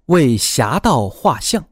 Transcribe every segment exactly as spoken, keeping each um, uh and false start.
为侠盗画像。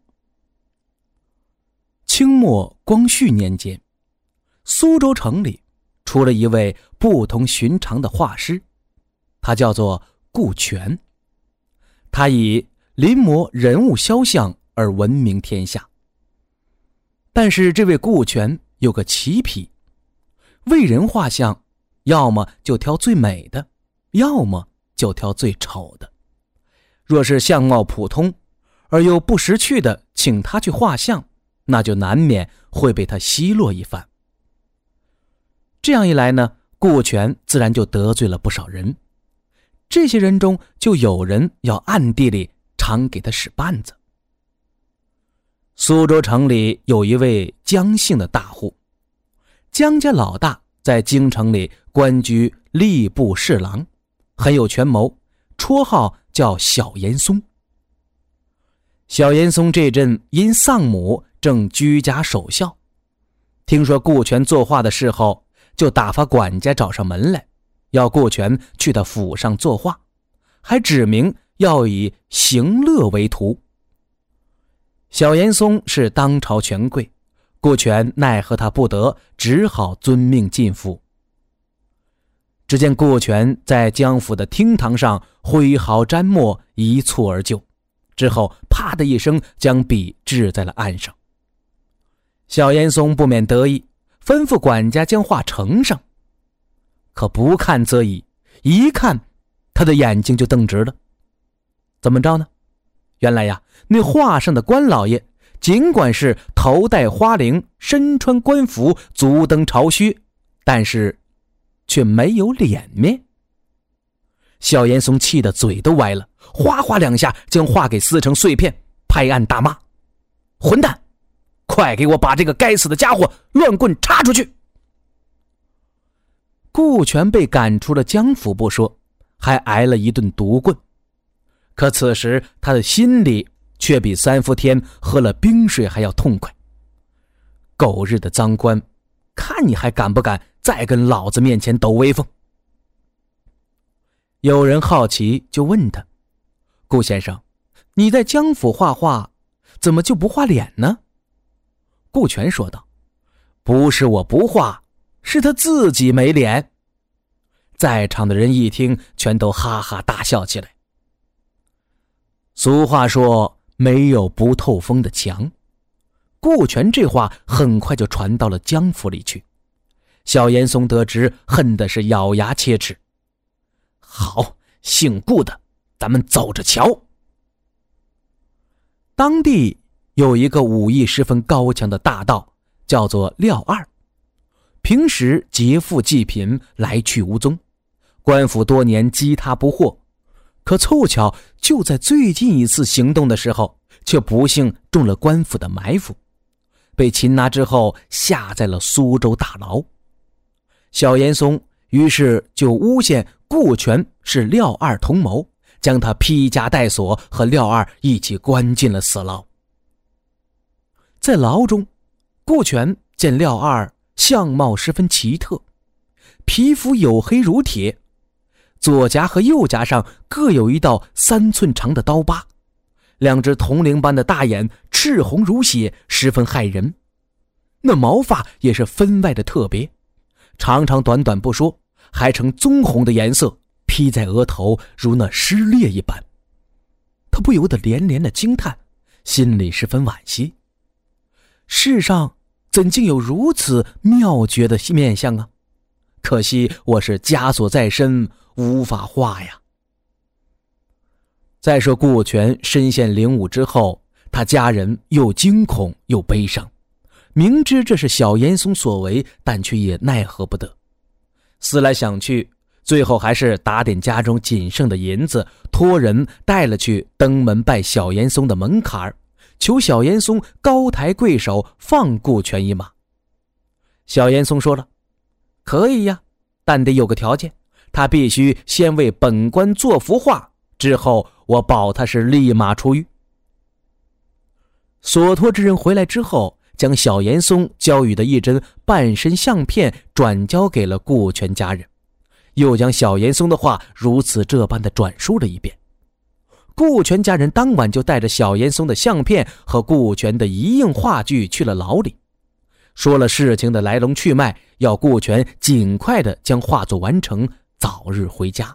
清末光绪年间，苏州城里出了一位不同寻常的画师，他叫做顾全。他以临摹人物肖像而闻名天下。但是这位顾全有个奇癖，为人画像，要么就挑最美的，要么就挑最丑的。若是相貌普通而又不识趣的请他去画像，那就难免会被他奚落一番。这样一来呢，顾全自然就得罪了不少人。这些人中就有人要暗地里常给他使绊子。苏州城里有一位姜姓的大户，姜家老大在京城里官居吏部侍郎，很有权谋，绰号叫小严嵩。小严嵩这阵因丧母正居家守孝，听说顾全作画的时候，就打发管家找上门来，要顾全去他府上作画，还指明要以行乐为图。小严嵩是当朝权贵，顾全奈何他不得，只好遵命进府。只见顾全在江府的厅堂上挥毫沾墨，一蹴而就，之后啪的一声将笔掷在了案上。小严嵩不免得意，吩咐管家将画呈上。可不看则已，一看他的眼睛就瞪直了。怎么着呢？原来呀，那画上的官老爷尽管是头戴花翎，身穿官服，足蹬朝靴，但是却没有脸面。小严嵩气得嘴都歪了，哗哗两下将画给撕成碎片，拍案大骂：混蛋，快给我把这个该死的家伙乱棍插出去！顾全被赶出了江府不说，还挨了一顿毒棍。可此时他的心里却比三伏天喝了冰水还要痛快。狗日的脏官，看你还敢不敢再跟老子面前抖威风。有人好奇就问他：顾先生，你在江府画画，怎么就不画脸呢？顾全说道：不是我不画，是他自己没脸。在场的人一听，全都哈哈大笑起来。俗话说，没有不透风的墙。顾全这话很快就传到了江府里去。小严嵩得知，恨的是咬牙切齿。好，姓顾的，咱们走着瞧。当地有一个武艺十分高强的大盗，叫做廖二。平时劫富济贫，来去无踪，官府多年缉他不获。可凑巧就在最近一次行动的时候，却不幸中了官府的埋伏，被擒拿之后下在了苏州大牢。小严嵩于是就诬陷顾全是廖二同谋，将他披枷带锁，和廖二一起关进了死牢。在牢中，顾全见廖二相貌十分奇特，皮肤黝黑如铁，左颊和右颊上各有一道三寸长的刀疤，两只铜铃般的大眼赤红如血，十分骇人。那毛发也是分外的特别，长长短短不说，还呈棕红的颜色，披在额头，如那狮裂一般。他不由得连连的惊叹，心里十分惋惜。世上怎竟有如此妙绝的面相啊？可惜我是枷锁在身，无法画呀。再说顾全身陷囹圄之后，他家人又惊恐又悲伤，明知这是小严嵩所为，但却也奈何不得。思来想去，最后还是打点家中仅剩的银子，托人带了去登门拜小严嵩的门槛，求小严嵩高抬贵手，放顾全一马。小严嵩说了：可以呀，但得有个条件，他必须先为本官做幅画，之后我保他是立马出狱。所托之人回来之后，将小严嵩交予的一帧半身相片转交给了顾全家人，又将小严嵩的话如此这般的转述了一遍。 顾全家人当晚就带着小严嵩的相片和顾全的一应话剧去了牢里，说了事情的来龙去脉，要顾全尽快的将画作完成，早日回家。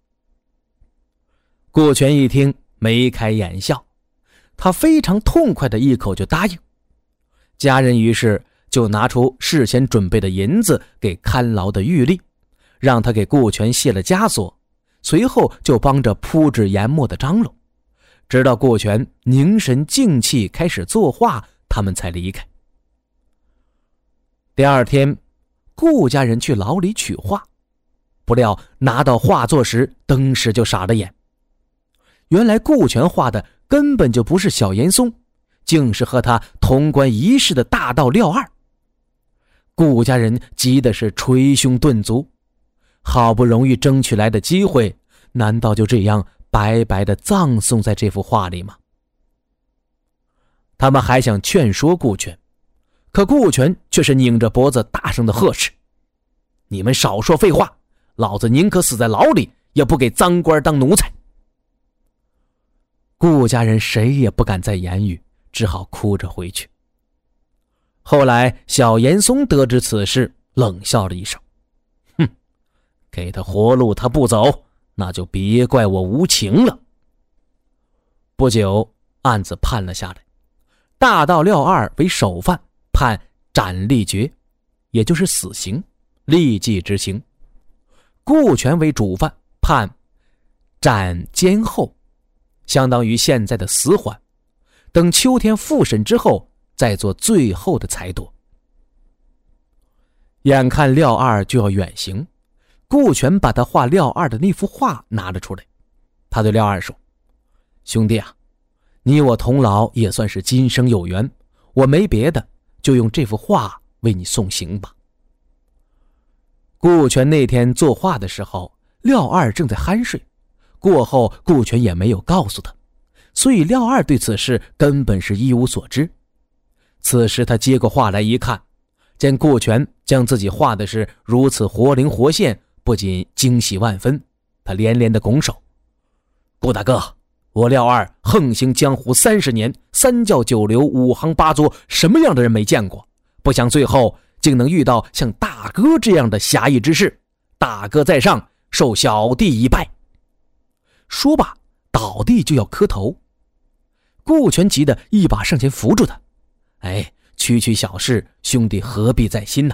顾全一听，眉开眼笑，他非常痛快的一口就答应。家人于是就拿出事先准备的银子给看牢的狱吏，让他给顾全卸了枷锁，随后就帮着铺置研墨的张罗，直到顾全凝神静气开始作画，他们才离开。第二天，顾家人去牢里取画，不料拿到画作时，登时就傻了眼。原来顾全画的根本就不是小严嵩，竟是和他同关一室的大盗廖二。顾家人急的是捶胸顿足，好不容易争取来的机会，难道就这样白白的葬送在这幅画里吗？他们还想劝说顾全，可顾全却是拧着脖子大声的呵斥：你们少说废话，老子宁可死在牢里，也不给赃官当奴才。顾家人谁也不敢再言语，只好哭着回去。后来小严嵩得知此事，冷笑了一声：哼，给他活路他不走，那就别怪我无情了。不久，案子判了下来，大盗廖二为首犯，判斩立决，也就是死刑，立即执行。顾全为主犯，判斩监候，相当于现在的死缓，等秋天复审之后再做最后的裁夺。眼看廖二就要远行，顾全把他画廖二的那幅画拿了出来，他对廖二说：兄弟啊，你我同牢也算是今生有缘，我没别的，就用这幅画为你送行吧。顾全那天作画的时候，廖二正在酣睡，过后顾全也没有告诉他，所以廖二对此事根本是一无所知。此时他接过画来一看，见顾全将自己画的是如此活灵活现，不仅惊喜万分，他连连的拱手：顾大哥，我廖二横行江湖三十年，三教九流五行八作，什么样的人没见过，不想最后竟能遇到像大哥这样的侠义之士，大哥在上，受小弟一拜。说罢倒地就要磕头。顾全急得一把上前扶住他：哎，区区小事，兄弟何必在心呢？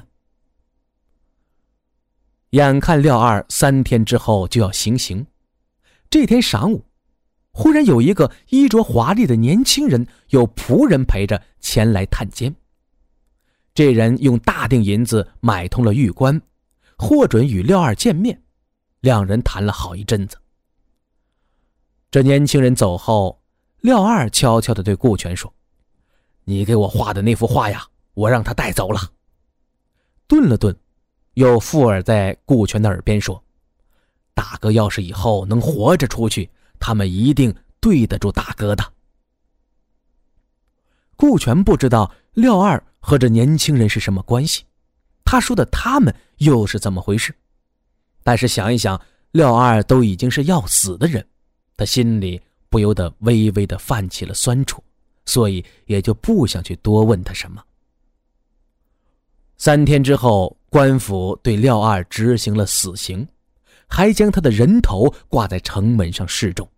眼看廖二三天之后就要行刑，这天晌午，忽然有一个衣着华丽的年轻人，有仆人陪着前来探监。这人用大锭银子买通了狱官，获准与廖二见面，两人谈了好一阵子。这年轻人走后，廖二悄悄地对顾全说：你给我画的那幅画呀，我让他带走了。顿了顿，又附耳在顾全的耳边说：大哥要是以后能活着出去，他们一定对得住大哥的。顾全不知道廖二和这年轻人是什么关系，他说的他们又是怎么回事，但是想一想，廖二都已经是要死的人，他心里不由得微微的泛起了酸楚，所以也就不想去多问他什么。三天之后，官府对廖二执行了死刑，还将他的人头挂在城门上示众。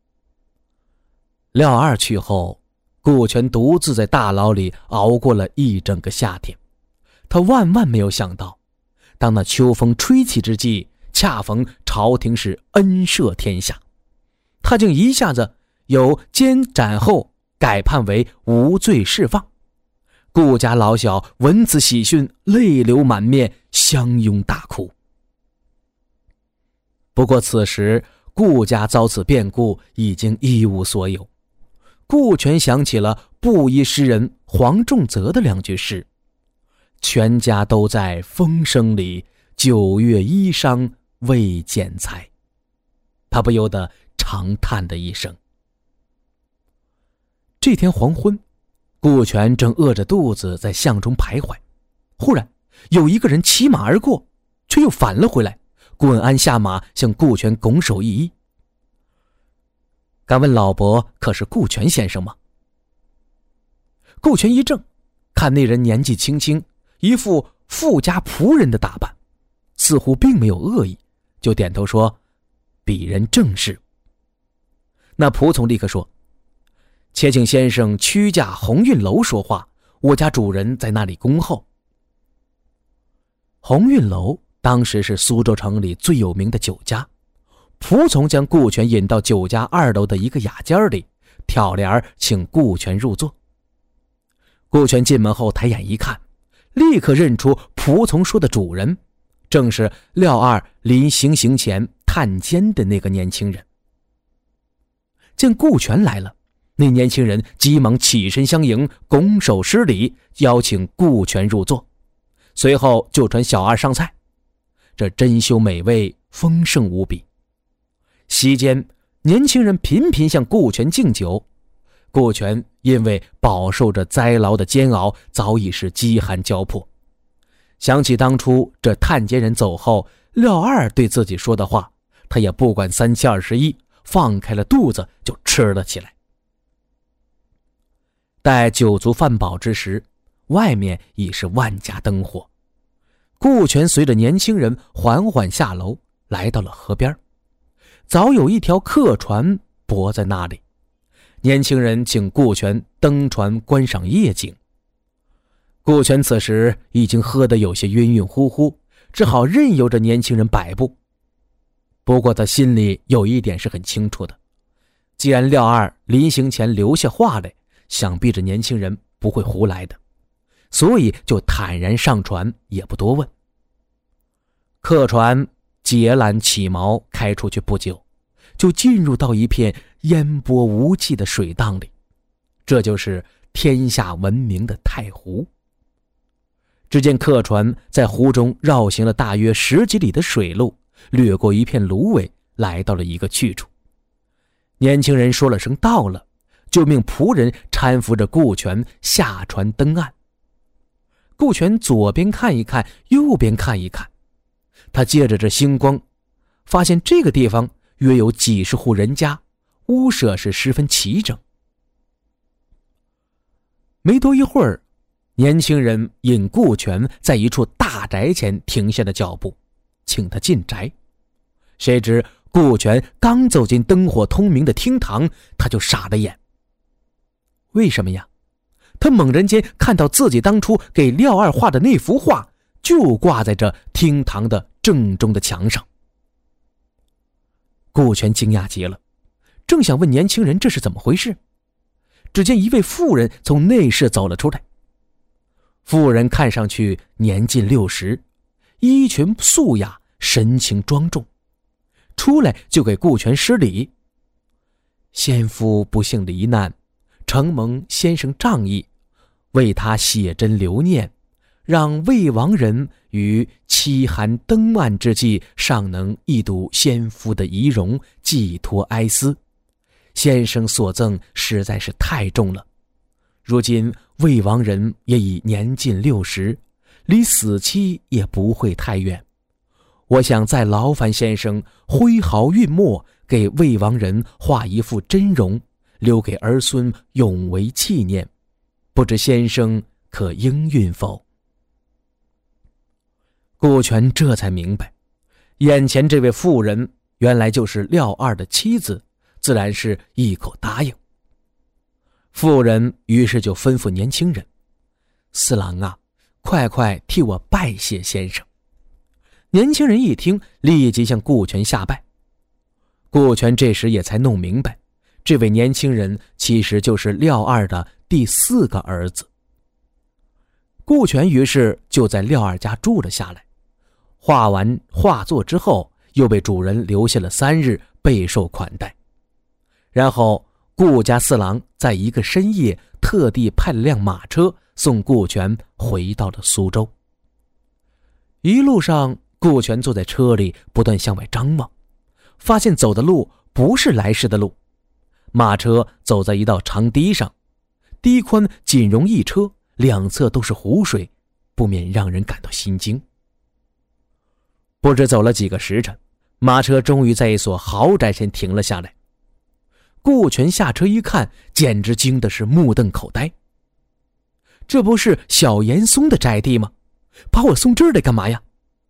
廖二去后，顾全独自在大牢里熬过了一整个夏天。他万万没有想到，当那秋风吹起之际，恰逢朝廷是恩赦天下，他竟一下子由监斩后改判为无罪释放。顾家老小闻此喜讯，泪流满面，相拥大哭。不过此时顾家遭此变故，已经一无所有。顾全想起了布衣诗人黄仲泽的两句诗：全家都在风声里，九月衣裳未剪裁。他不由得长叹的一声。这天黄昏，顾全正饿着肚子在巷中徘徊，忽然有一个人骑马而过，却又返了回来，滚鞍下马向顾全拱手一揖。 敢问老伯可是顾全先生吗？”顾全一怔，看那人年纪轻轻，一副富家仆人的打扮，似乎并没有恶意，就点头说：“鄙人正是。”那仆从立刻说：“且请先生屈驾鸿运楼说话，我家主人在那里恭候。”鸿运楼当时是苏州城里最有名的酒家，仆从将顾全引到酒家二楼的一个雅间里，挑帘请顾全入座。顾全进门后抬眼一看，立刻认出仆从说的主人正是廖二临行刑前探监的那个年轻人。见顾全来了，那年轻人急忙起身相迎，拱手施礼，邀请顾全入座，随后就传小二上菜。这珍馐美味，丰盛无比。席间，年轻人频频向顾全敬酒。顾全因为饱受着灾牢的煎熬，早已是饥寒交迫。想起当初这探监人走后，廖二对自己说的话，他也不管三七二十一，放开了肚子就吃了起来。待酒足饭饱之时，外面已是万家灯火。顾全随着年轻人缓缓下楼，来到了河边。早有一条客船泊在那里，年轻人请顾全登船观赏夜景。顾全此时已经喝得有些晕晕乎乎，只好任由着年轻人摆布。不过他心里有一点是很清楚的，既然廖二临行前留下话来，想必这年轻人不会胡来的，所以就坦然上船，也不多问。客船截缆起锚，开出去不久，就进入到一片烟波无际的水荡里，这就是天下闻名的太湖。只见客船在湖中绕行了大约十几里的水路，掠过一片芦苇，来到了一个去处。年轻人说了声到了，就命仆人搀扶着顾全下船登岸。顾全左边看一看，右边看一看，他借着这星光，发现这个地方约有几十户人家，屋舍是十分齐整。没多一会儿，年轻人引顾全在一处大宅前停下了脚步，请他进宅。谁知顾全刚走进灯火通明的厅堂，他就傻了眼。为什么呀？他猛然间看到自己当初给廖二画的那幅画，就挂在这厅堂的正中的墙上。顾全惊讶极了，正想问年轻人这是怎么回事，只见一位妇人从内室走了出来。妇人看上去年近六十，衣裙素雅，神情庄重，出来就给顾全施礼：“先夫不幸罹难，承蒙先生仗义，为他写真留念，让魏王人于凄寒登岸之际尚能一睹先夫的仪容，寄托哀思。先生所赠实在是太重了。如今魏王人也已年近六十，离死期也不会太远。我想再劳烦先生挥毫运墨，给魏王人画一幅真容，留给儿孙永为纪念，不知先生可应允否？”顾全这才明白，眼前这位妇人原来就是廖二的妻子，自然是一口答应。妇人于是就吩咐年轻人：“四郎啊，快快替我拜谢先生。”年轻人一听，立即向顾全下拜。顾全这时也才弄明白，这位年轻人其实就是廖二的第四个儿子。顾全于是就在廖二家住了下来，画完画作之后，又被主人留下了三日备受款待。然后顾家四郎在一个深夜特地派了辆马车送顾全回到了苏州。一路上，顾全坐在车里不断向外张望，发现走的路不是来时的路。马车走在一道长堤上，堤宽仅容一车，两侧都是湖水，不免让人感到心惊。不知走了几个时辰，马车终于在一所豪宅前停了下来。 顾全下车一看，简直惊的是目瞪口呆。这不是小严嵩的宅地吗？把我送这儿来干嘛呀？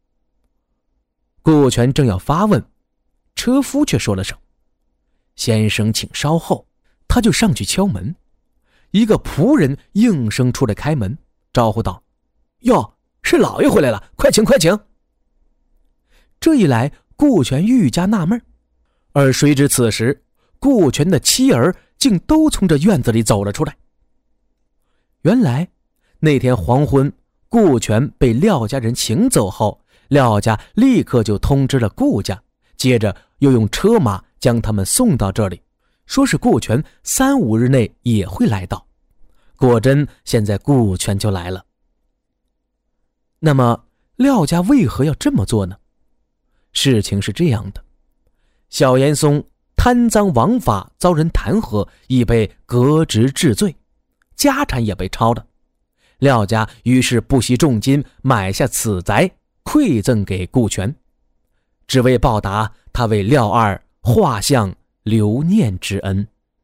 顾全正要发问，车夫却说了声：“先生请稍后。”他就上去敲门，一个仆人应声出来开门，招呼道：“哟，是老爷回来了，快请快请。”这一来，顾全愈加纳闷，而谁知此时顾全的妻儿竟都从这院子里走了出来。原来那天黄昏，顾全被廖家人请走后，廖家立刻就通知了顾家，接着又用车马将他们送到这里，说是顾全三五日内也会来到。果真现在顾全就来了。那么廖家为何要这么做呢？事情是这样的，小严嵩贪赃枉法遭人弹劾，已被革职治罪，家产也被抄了。廖家于是不惜重金买下此宅，馈赠给顾全，只为报答他为廖二画像留念之恩。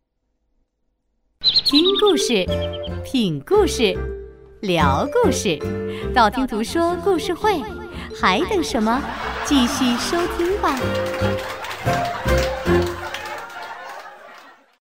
听故事，品故事，聊故事，道听途说故事会，还等什么？继续收听吧。